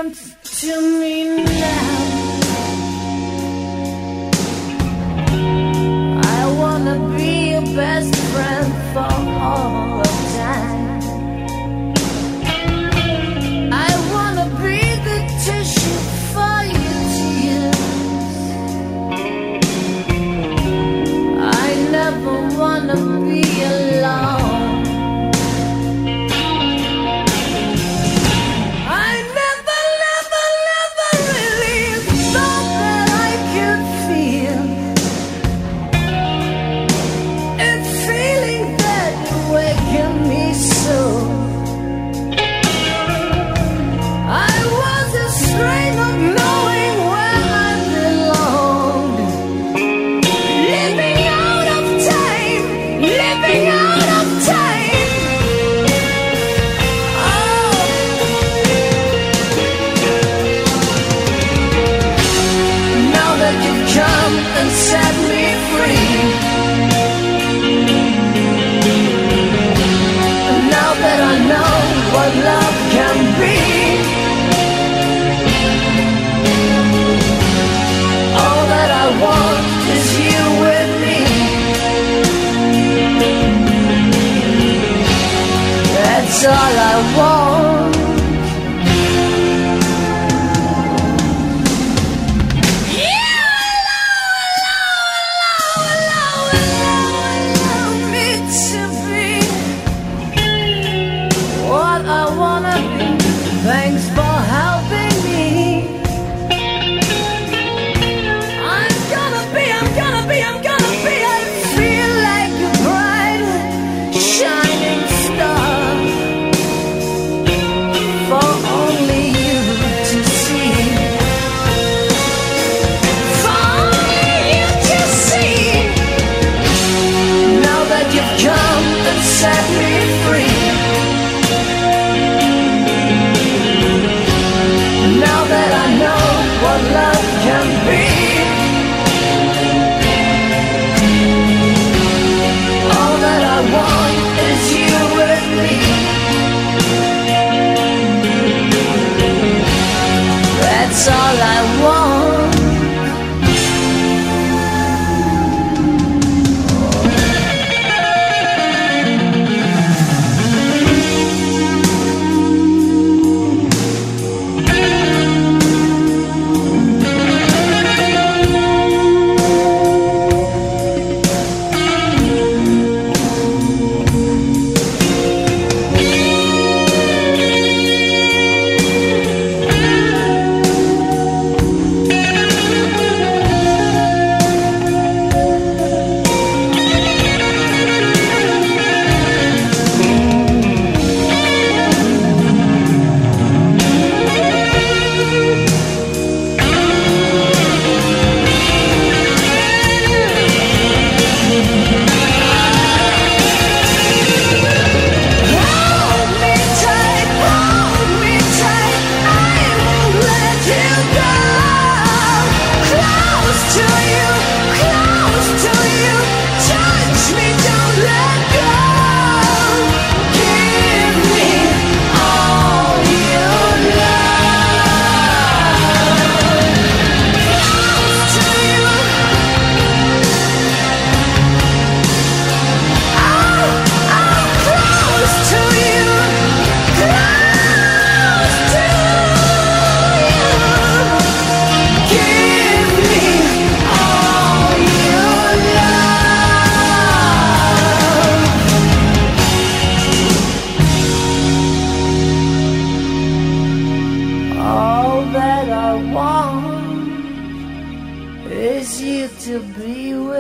come to me now. I wanna be your best friend for all of time. I wanna be the tissue for you to use. I never wanna be alone. Set me free. Now that I know what love can be, all that I want is you with me. That's all I want. Thanks for helping me. I'm gonna be, I feel like a bright, shining star for only you to see. For only you to see. Now that you've come and set me free. Now that I know what love can be, all that I want is you with me. That's all I want. All that I want is you to be with me.